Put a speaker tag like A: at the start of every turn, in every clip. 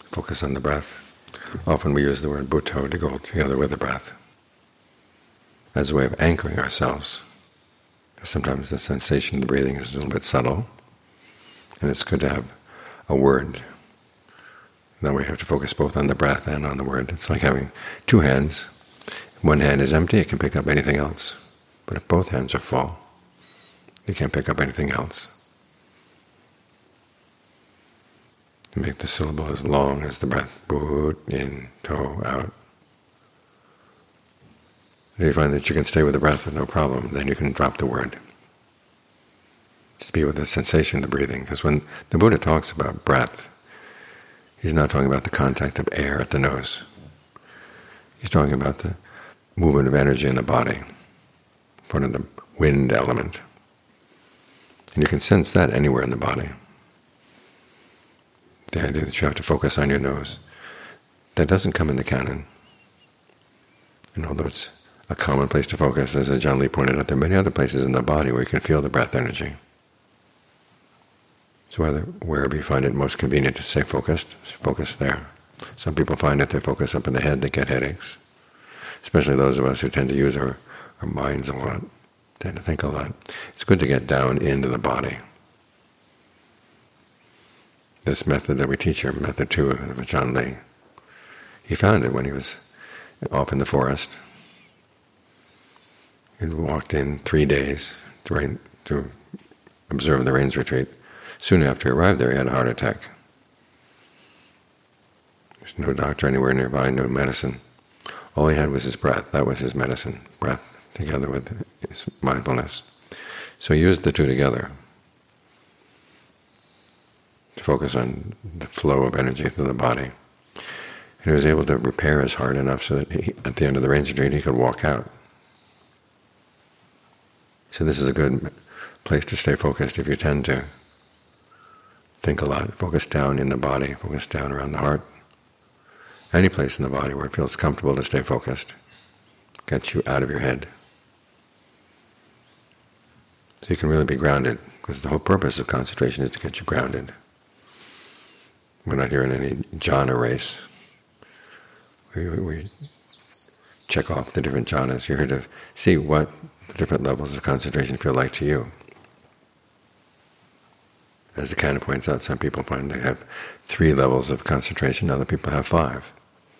A: focus on the breath. Often we use the word Buddho to go together with the breath as a way of anchoring ourselves. Sometimes the sensation of the breathing is a little bit subtle, and it's good to have a word. Now we have to focus both on the breath and on the word. It's like having two hands. If one hand is empty, it can pick up anything else. But if both hands are full, you can't pick up anything else. You make the syllable as long as the breath. Boot, in, toe, out. If you find that you can stay with the breath with no problem, then you can drop the word. Just be with the sensation of the breathing. Because when the Buddha talks about breath, he's not talking about the contact of air at the nose. He's talking about the movement of energy in the body, part of the wind element. And you can sense that anywhere in the body. The idea that you have to focus on your nose, that doesn't come in the canon. And although it's a common place to focus, as Ajaan Lee pointed out, there are many other places in the body where you can feel the breath energy. So wherever you find it most convenient to stay focused, focus there. Some people find that they focus up in the head, they get headaches. Especially those of us who tend to use our minds a lot, tend to think a lot. It's good to get down into the body. This method that we teach here, method 2 of Ajaan Lee, he found it when he was off in the forest. He walked in 3 days to observe the rains retreat. Soon after he arrived there, he had a heart attack. There's no doctor anywhere nearby, no medicine. All he had was his breath. That was his medicine, breath together with his mindfulness. So he used the two together to focus on the flow of energy through the body. And he was able to repair his heart enough so that at the end of the rains retreat he could walk out. So this is a good place to stay focused if you tend to think a lot. Focus down in the body, focus down around the heart. Any place in the body where it feels comfortable to stay focused. Gets you out of your head. So you can really be grounded, because the whole purpose of concentration is to get you grounded. We're not here in any jhana race. We check off the different jhanas. You're here to see what the different levels of concentration feel like to you. As the canon points out, some people find they have 3 levels of concentration, other people have 5.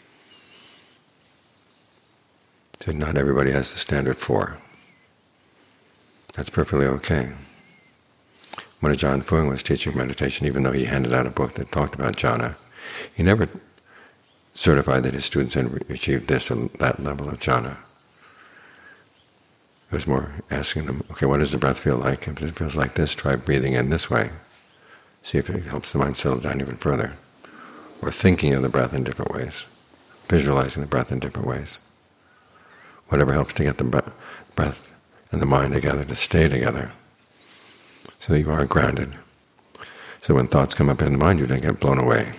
A: So not everybody has the standard 4. That's perfectly okay. When Ajaan Fuang was teaching meditation, even though he handed out a book that talked about jhana, he never certified that his students had achieved this or that level of jhana. It was more asking them, okay, what does the breath feel like? If it feels like this, try breathing in this way. See if it helps the mind settle down even further. Or thinking of the breath in different ways, visualizing the breath in different ways. Whatever helps to get the breath and the mind together, to stay together, so that you are grounded. So when thoughts come up in the mind, you don't get blown away.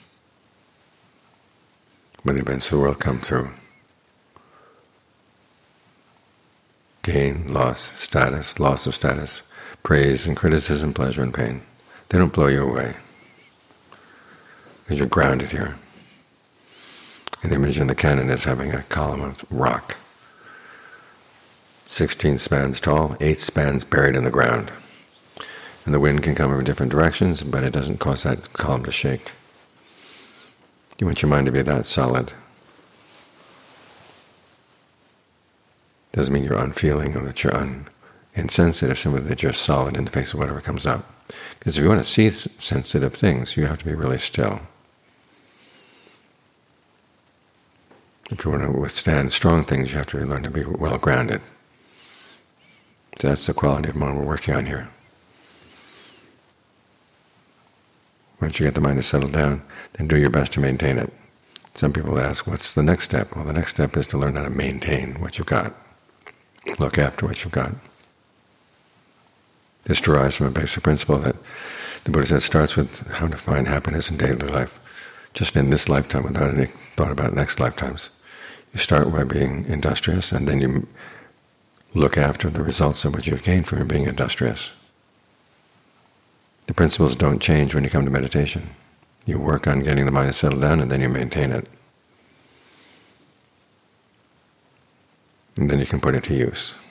A: When the events of the world come through, gain, loss, status, loss of status, praise and criticism, pleasure and pain, they don't blow you away, because you're grounded here. An image in the canon is having a column of rock, 16 spans tall, 8 spans buried in the ground. And the wind can come from different directions, but it doesn't cause that column to shake. You want your mind to be that solid. Doesn't mean you're unfeeling or that you're insensitive, simply that you're solid in the face of whatever comes up. Because if you want to see sensitive things, you have to be really still. If you want to withstand strong things, you have to learn to be well grounded. So that's the quality of mind we're working on here. Once you get the mind to settle down, then do your best to maintain it. Some people ask, what's the next step? Well, the next step is to learn how to maintain what you've got. Look after what you've got. This derives from a basic principle that the Buddha says starts with how to find happiness in daily life, just in this lifetime without any thought about next lifetimes. You start by being industrious, and then you look after the results of what you've gained from your being industrious. The principles don't change when you come to meditation. You work on getting the mind to settle down, and then you maintain it. And then you can put it to use.